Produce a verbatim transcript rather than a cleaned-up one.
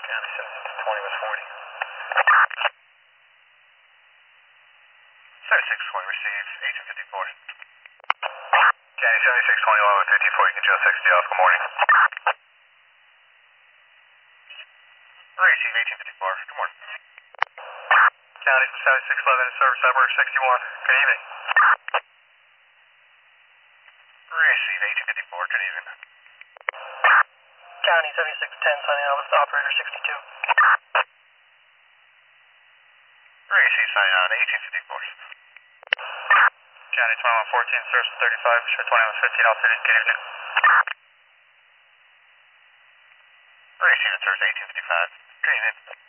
County seventy-six twenty was forty. seventy-six twenty, receive eighteen fifty-four. County seventy-six twenty, one with fifty-four, you can Joe sixty off, good morning. Receive eighteen fifty-four, good morning. County seventy-six eleven, service number sixty-one, good evening. Receive eighteen fifty-four, good evening. County seventy-six ten, signing out with operator sixty-two. Receive signing on eighteen fifty-four. County twenty-one fourteen, service thirty-five, show twenty-one fifteen, altitude, good evening. Receive it, service eighteen fifty-five, good evening.